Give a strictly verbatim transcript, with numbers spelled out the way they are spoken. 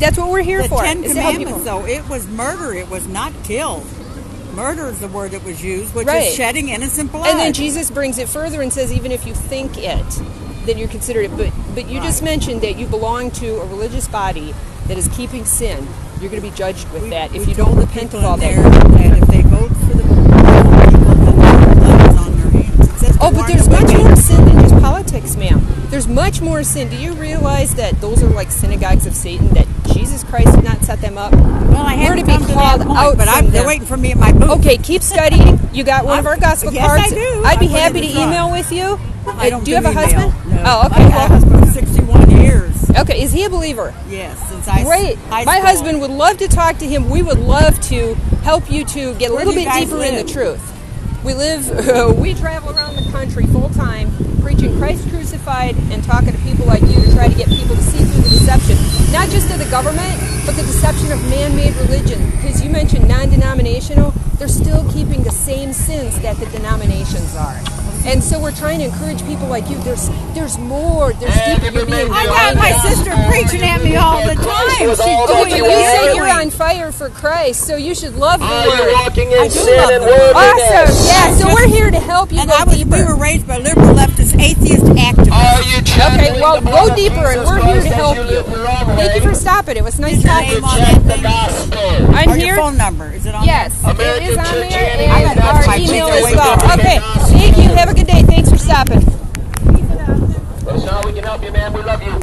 That's what we're here the for. Ten is to help people. Commandments, though, it was murder. It was not killed. Murder is the word that was used, which Right. is shedding innocent blood. And then Jesus brings it further and says, even if you think it, then you're considered it. But but you Right. just mentioned that you belong to a religious body that is keeping sin. You're going to be judged with We- that we if you told don't the repent people of all in that. there that if they vote for the people, then their blood is on their hands. It says to Oh, but warn there's the much wicked. more sin than just politics, ma'am. There's much more sin. Do you realize that those are like synagogues of Satan, that Jesus Christ did not set them up? Well, I We're haven't to be come to called that point, out but from I'm, they're them. waiting for me at my booth. Okay, keep studying. You got one of our gospel Yes, cards. I do. I'd be I put it happy in to the front. email with you. I don't do you have a email. husband? No. Oh, okay. I've had Well, a husband for sixty-one years. okay, is he a believer? Yes, since I Great. high My school. husband would love to talk to him. We would love to help you to get a Where little do you bit guys deeper in the live? truth. We live, we travel around the country full time, preaching Christ crucified and talking to people like you to try to get people to see through the deception, not just of the government, but the deception of man-made religion. Because you mentioned non-denominational, they're still keeping the same sins that the denominations are. And so we're trying to encourage people like you. There's, there's more. There's deeper. You're being I got my sister preaching at me all the time. She's Oh, doing but it you say you're anyway. on fire for Christ, so you should love the Are you Lord. walking I in do sin love and the Lord. worldliness? Awesome. Yeah, so we're here to help you And go I was, deeper. we were raised by liberal leftist atheist activists. Are you Okay, well, channeling the go blood of deeper, and Jesus we're here to Christ as help you you. live the wrong Thank you way? for stopping. It was nice Is your talking name to on you. that Reject the thing? gospel. I'm Or here. your phone number? Is it on Yes, there? it American is on Church there, Annie, and I got our my email picture as way well. back. Okay, thank you. Have a good day. Thanks for stopping. That's how we can help you, man. We love you.